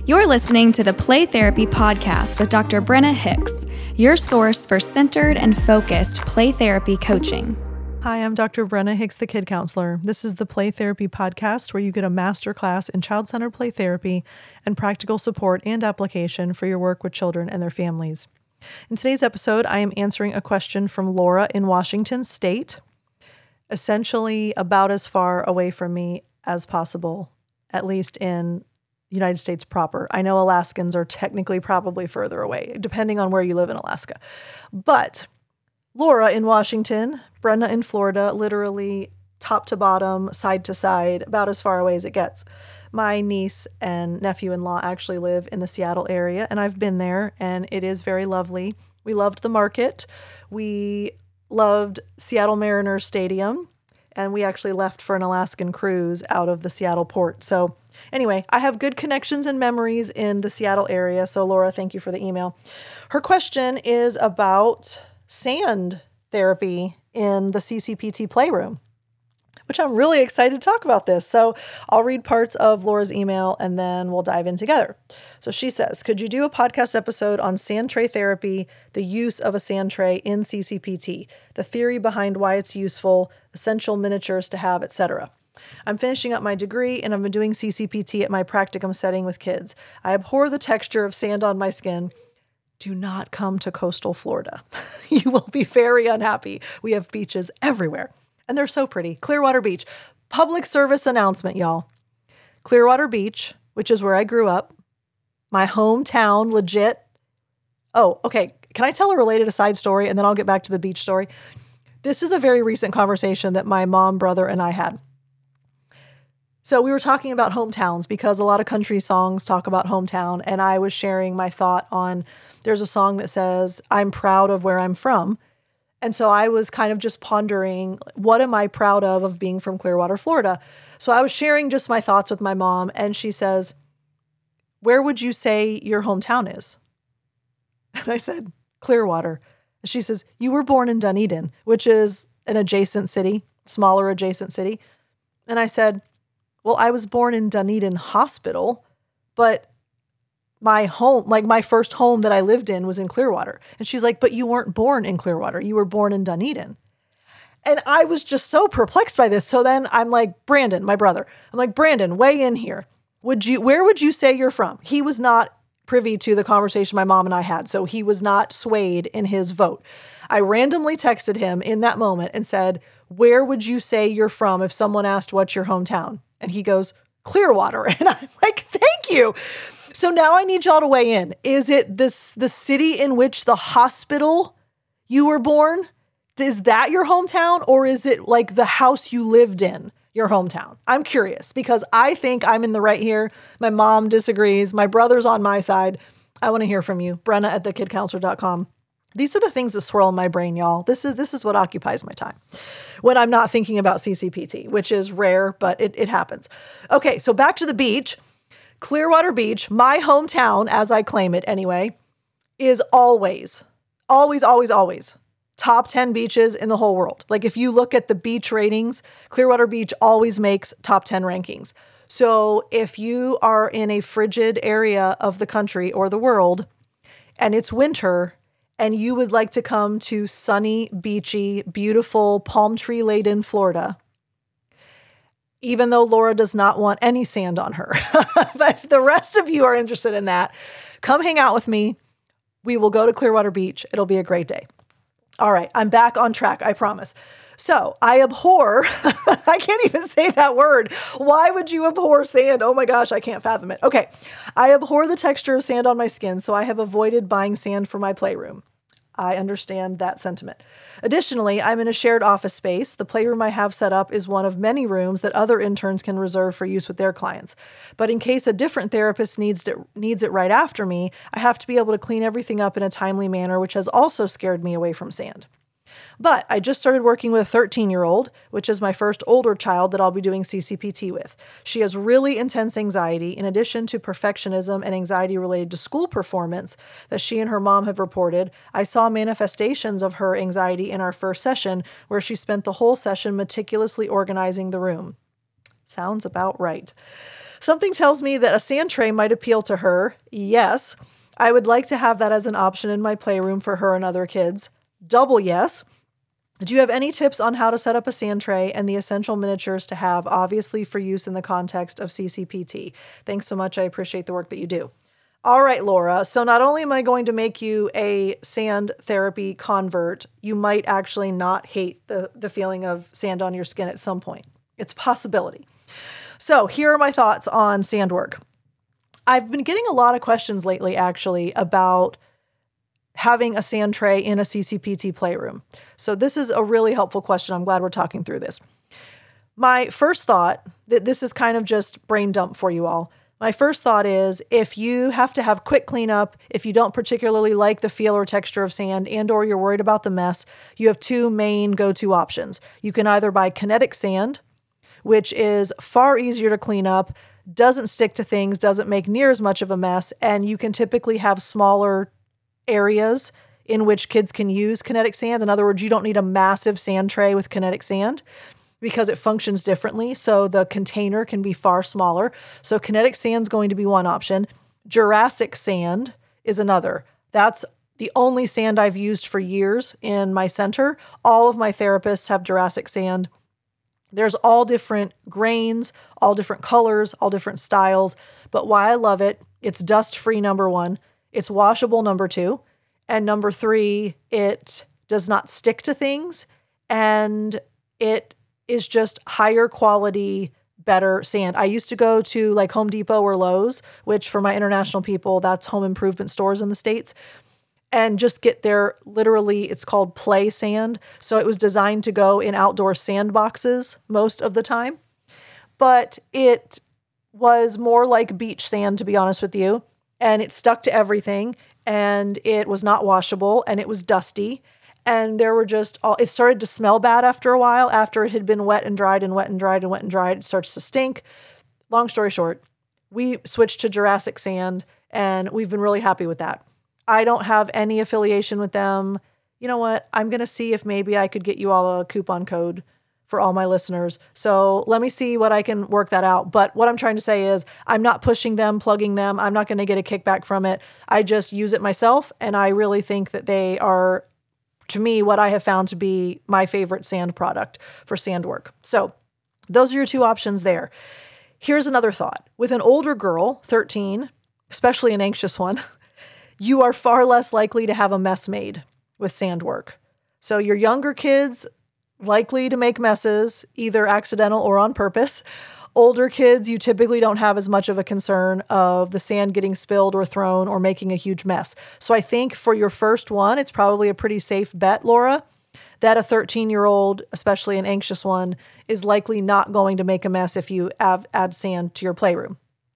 You're listening to the Play Therapy Podcast with Dr. Brenna Hicks, your source for centered and focused play therapy coaching. Hi, I'm Dr. Brenna Hicks, the Kid Counselor. This is the Play Therapy Podcast where you get a masterclass in child-centered play therapy and practical support and application for your work with children and their families. In today's episode, I am answering a question from Laura in Washington State, essentially about as far away from me as possible, at least in the United States proper. I know Alaskans are technically probably further away, depending on where you live in Alaska. But Laura in Washington, Brenna in Florida, literally top to bottom, side to side, about as far away as it gets. My niece and nephew-in-law actually live in the Seattle area, and I've been there, and it is very lovely. We loved the market. We loved Seattle Mariners Stadium, and we actually left for an Alaskan cruise out of the Seattle port. So anyway, I have good connections and memories in the Seattle area. So Laura, thank you for the email. Her question is about sand therapy in the CCPT playroom, which I'm really excited to talk about this. So I'll read parts of Laura's email and then we'll dive in together. So she says, could you do a podcast episode on sand tray therapy, the use of a sand tray in CCPT, the theory behind why it's useful, essential miniatures to have, etc.? I'm finishing up my degree and I've been doing CCPT at my practicum setting with kids. I abhor the texture of sand on my skin. Do not come to coastal Florida. You will be very unhappy. We have beaches everywhere. And they're so pretty. Clearwater Beach. Public service announcement, y'all. Clearwater Beach, which is where I grew up. My hometown, legit. Oh, okay. Can I tell a related aside story and then I'll get back to the beach story? This is a very recent conversation that my mom, brother, and I had. So we were talking about hometowns because a lot of country songs talk about hometown. And I was sharing my thought on, there's a song that says, I'm proud of where I'm from. And so I was kind of just pondering, what am I proud of being from Clearwater, Florida? So I was sharing just my thoughts with my mom, and she says, where would you say your hometown is? And I said, Clearwater. And she says, you were born in Dunedin, which is an adjacent city, smaller adjacent city. And I said, well, I was born in Dunedin Hospital, but my home, like my first home that I lived in was in Clearwater. And she's like, but you weren't born in Clearwater. You were born in Dunedin. And I was just so perplexed by this. So then I'm like, Brandon, my brother, I'm like, Brandon, weigh in here. Where would you say you're from? He was not privy to the conversation my mom and I had. So he was not swayed in his vote. I randomly texted him in that moment and said, where would you say you're from if someone asked what's your hometown? And he goes, Clearwater. And I'm like, thank you. So now I need y'all to weigh in. Is it the city in which the hospital you were born? Is that your hometown? Or is it like the house you lived in, your hometown? I'm curious because I think I'm in the right here. My mom disagrees. My brother's on my side. I want to hear from you. Brenna at thekidcounselor.com. These are the things that swirl in my brain, y'all. This is what occupies my time when I'm not thinking about CCPT, which is rare, but it happens. Okay, so back to the beach. Clearwater Beach, my hometown, as I claim it anyway, is always top 10 beaches in the whole world. Like if you look at the beach ratings, Clearwater Beach always makes top 10 rankings. So if you are in a frigid area of the country or the world and it's winter and you would like to come to sunny, beachy, beautiful, palm tree laden Florida, even though Laura does not want any sand on her. But if the rest of you are interested in that, come hang out with me. We will go to Clearwater Beach. It'll be a great day. All right, I'm back on track, I promise. So I abhor, I can't even say that word. Why would you abhor sand? Oh my gosh, I can't fathom it. Okay, I abhor the texture of sand on my skin, so I have avoided buying sand for my playroom. I understand that sentiment. Additionally, I'm in a shared office space. The playroom I have set up is one of many rooms that other interns can reserve for use with their clients. But in case a different therapist needs it right after me, I have to be able to clean everything up in a timely manner, which has also scared me away from sand. But I just started working with a 13-year-old, which is my first older child that I'll be doing CCPT with. She has really intense anxiety, in addition to perfectionism and anxiety related to school performance that she and her mom have reported. I saw manifestations of her anxiety in our first session, where she spent the whole session meticulously organizing the room. Sounds about right. Something tells me that a sand tray might appeal to her. Yes. I would like to have that as an option in my playroom for her and other kids. Double yes. Do you have any tips on how to set up a sand tray and the essential miniatures to have, obviously for use in the context of CCPT? Thanks so much. I appreciate the work that you do. All right, Laura. So not only am I going to make you a sand therapy convert, you might actually not hate the feeling of sand on your skin at some point. It's a possibility. So here are my thoughts on sand work. I've been getting a lot of questions lately, actually, about having a sand tray in a CCPT playroom. So this is a really helpful question. I'm glad we're talking through this. My first thought, this is kind of just brain dump for you all. My first thought is if you have to have quick cleanup, if you don't particularly like the feel or texture of sand and or you're worried about the mess, you have two main go-to options. You can either buy kinetic sand, which is far easier to clean up, doesn't stick to things, doesn't make near as much of a mess, and you can typically have smaller areas in which kids can use kinetic sand. In other words, you don't need a massive sand tray with kinetic sand because it functions differently. So the container can be far smaller. So kinetic sand is going to be one option. Jurassic sand is another. That's the only sand I've used for years in my center. All of my therapists have Jurassic sand. There's all different grains, all different colors, all different styles. But why I love it, it's dust-free, number one. It's washable, number two. And number three, it does not stick to things. And it is just higher quality, better sand. I used to go to like Home Depot or Lowe's, which for my international people, that's home improvement stores in the States, and just get their, literally, it's called play sand. So it was designed to go in outdoor sandboxes most of the time. But it was more like beach sand, to be honest with you. And it stuck to everything. And it was not washable. And it was dusty. And there were just, it started to smell bad after a while. After it had been wet and dried and wet and dried and wet and dried, it starts to stink. Long story short, we switched to Jurassic sand. And we've been really happy with that. I don't have any affiliation with them. You know what? I'm going to see if maybe I could get you all a coupon code for all my listeners. So let me see what I can work that out. But what I'm trying to say is I'm not pushing them, plugging them. I'm not going to get a kickback from it. I just use it myself. And I really think that they are, to me, what I have found to be my favorite sand product for sand work. So those are your two options there. Here's another thought. With an older girl, 13, especially an anxious one, you are far less likely to have a mess made with sand work. So your younger kids, likely to make messes, either accidental or on purpose. Older kids, you typically don't have as much of a concern of the sand getting spilled or thrown or making a huge mess. So I think for your first one, it's probably a pretty safe bet, Laura, that a 13-year-old, especially an anxious one, is likely not going to make a mess if you add sand to your playroom.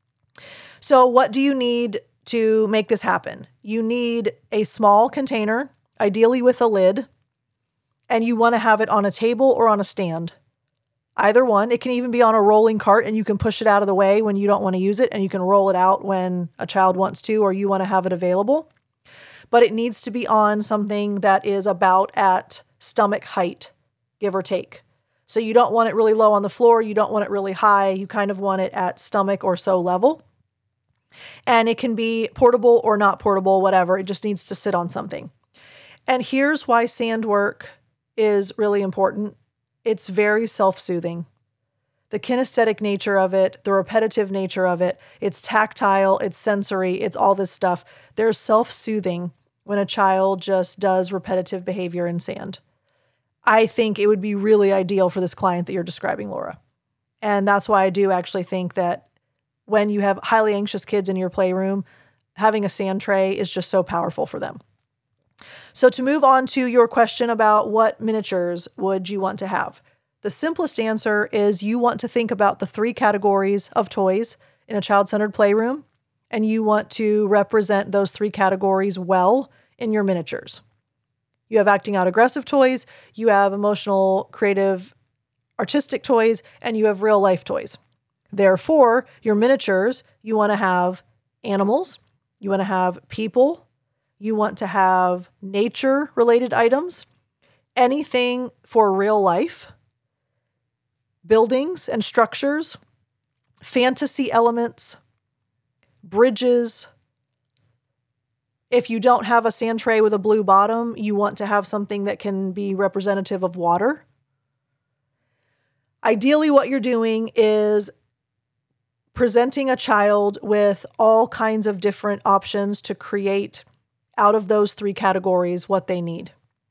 So what do you need to make this happen? You need a small container, ideally with a lid, and you want to have it on a table or on a stand. Either one. It can even be on a rolling cart and you can push it out of the way when you don't want to use it, and you can roll it out when a child wants to or you want to have it available. But it needs to be on something that is about at stomach height, give or take. So you don't want it really low on the floor. You don't want it really high. You kind of want it at stomach or so level. And it can be portable or not portable, whatever. It just needs to sit on something. And here's why sand work is really important. It's very self-soothing. The kinesthetic nature of it, the repetitive nature of it, it's tactile, it's sensory, it's all this stuff. There's self-soothing when a child just does repetitive behavior in sand. I think it would be really ideal for this client that you're describing, Laura. And that's why I do actually think that when you have highly anxious kids in your playroom, having a sand tray is just so powerful for them. So to move on to your question about what miniatures would you want to have, the simplest answer is you want to think about the 3 categories of toys in a child-centered playroom, and you want to represent those 3 categories well in your miniatures. You have acting out aggressive toys, you have emotional, creative, artistic toys, and you have real life toys. Therefore, your miniatures, you want to have animals, you want to have people, you want to have nature-related items, anything for real life, buildings and structures, fantasy elements, bridges. If you don't have a sand tray with a blue bottom, you want to have something that can be representative of water. Ideally, what you're doing is presenting a child with all kinds of different options to create out of those three categories what they need.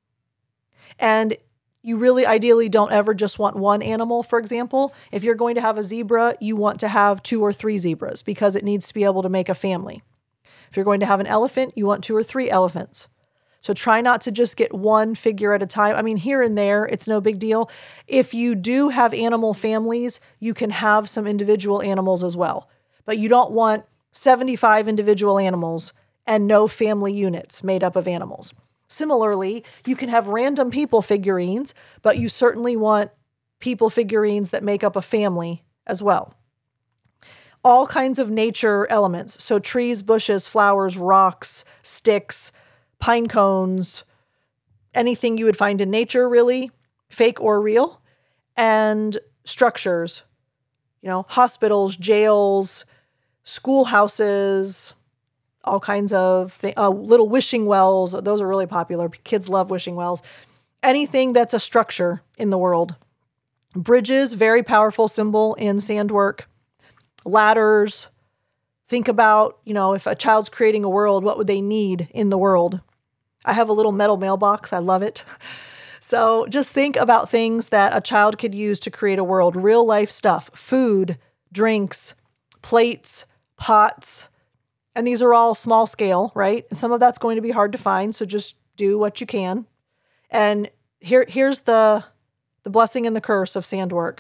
And you really ideally don't ever just want one animal, for example. If you're going to have a zebra, you want to have 2 or 3 zebras because it needs to be able to make a family. If you're going to have an elephant, you want 2 or 3 elephants. So try not to just get one figure at a time. I mean, here and there, it's no big deal. If you do have animal families, you can have some individual animals as well. But you don't want 75 individual animals and no family units made up of animals. Similarly, you can have random people figurines, but you certainly want people figurines that make up a family as well. All kinds of nature elements. So trees, bushes, flowers, rocks, sticks, pine cones, anything you would find in nature, really, fake or real, and structures, hospitals, jails, schoolhouses, all kinds of little wishing wells. Those are really popular. Kids love wishing wells. Anything that's a structure in the world. Bridges, very powerful symbol in sandwork. Ladders. Think about, if a child's creating a world, what would they need in the world? I have a little metal mailbox. I love it. So just think about things that a child could use to create a world. Real life stuff. Food, drinks, plates, pots. And these are all small scale, right? And some of that's going to be hard to find, so just do what you can. And here's the blessing and the curse of sandwork.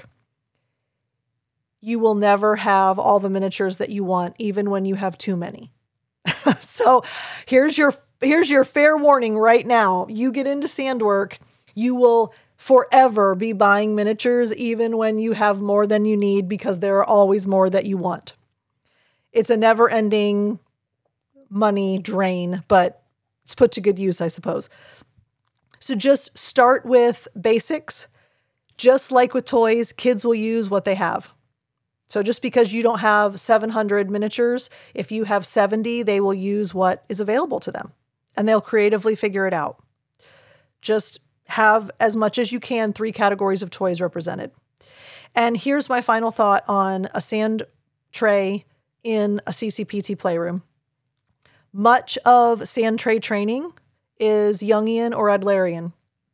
You will never have all the miniatures that you want, even when you have too many. So here's your fair warning right now. You get into sandwork, you will forever be buying miniatures, even when you have more than you need, because there are always more that you want. It's a never-ending money drain, but it's put to good use, I suppose. So just start with basics. Just like with toys, kids will use what they have. So just because you don't have 700 miniatures, if you have 70, they will use what is available to them, and they'll creatively figure it out. Just have as much as you can 3 categories of toys represented. And here's my final thought on a sand tray in a CCPT playroom. Much of sand tray training is Jungian or Adlerian.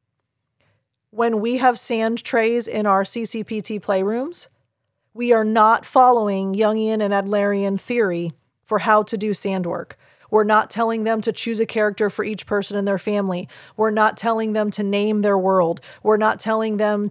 When we have sand trays in our CCPT playrooms, we are not following Jungian and Adlerian theory for how to do sand work. We're not telling them to choose a character for each person in their family. We're not telling them to name their world. We're not asking them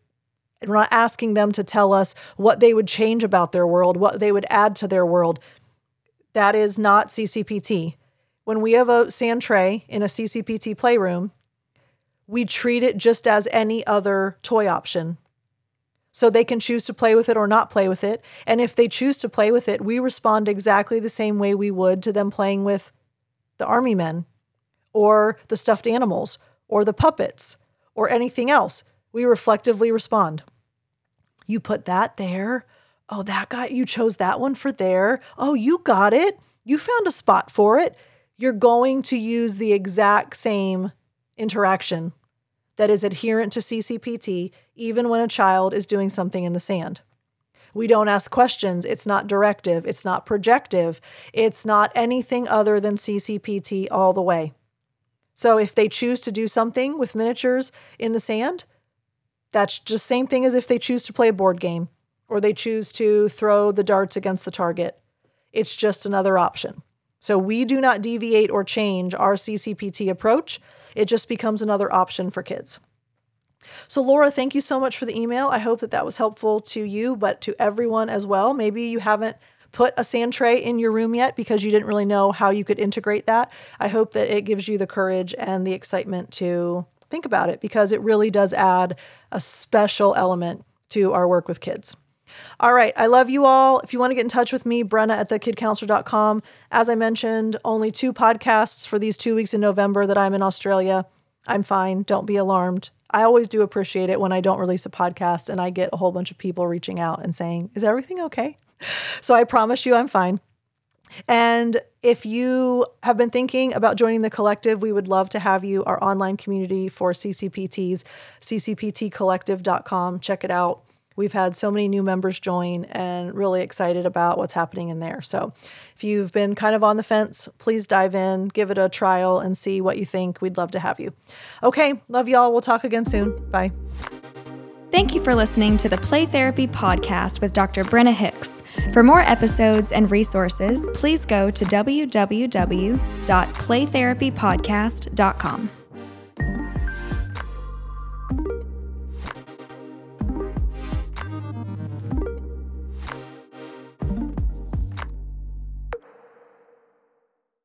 to tell us what they would change about their world, what they would add to their world. That is not CCPT. When we have a sand tray in a CCPT playroom, we treat it just as any other toy option. So they can choose to play with it or not play with it. And if they choose to play with it, we respond exactly the same way we would to them playing with the army men or the stuffed animals or the puppets or anything else. We reflectively respond. You put that there. Oh, that guy, you chose that one for there. Oh, you got it. You found a spot for it. You're going to use the exact same interaction that is adherent to CCPT, even when a child is doing something in the sand. We don't ask questions. It's not directive. It's not projective. It's not anything other than CCPT all the way. So if they choose to do something with miniatures in the sand, that's just same thing as if they choose to play a board game or they choose to throw the darts against the target. It's just another option. So we do not deviate or change our CCPT approach. It just becomes another option for kids. So Laura, thank you so much for the email. I hope that was helpful to you, but to everyone as well. Maybe you haven't put a sand tray in your room yet because you didn't really know how you could integrate that. I hope that it gives you the courage and the excitement to think about it, because it really does add a special element to our work with kids. All right. I love you all. If you want to get in touch with me, Brenna@thekidcounselor.com. As I mentioned, only 2 podcasts for these 2 weeks in November that I'm in Australia. I'm fine. Don't be alarmed. I always do appreciate it when I don't release a podcast and I get a whole bunch of people reaching out and saying, is everything okay? So I promise you I'm fine. And if you have been thinking about joining the collective, we would love to have you, our online community for CCPTs, ccptcollective.com. Check it out. We've had so many new members join and really excited about what's happening in there. So if you've been kind of on the fence, please dive in, give it a trial and see what you think. We'd love to have you. Okay, love y'all. We'll talk again soon. Bye. Thank you for listening to the Play Therapy Podcast with Dr. Brenna Hicks. For more episodes and resources, please go to www.playtherapypodcast.com.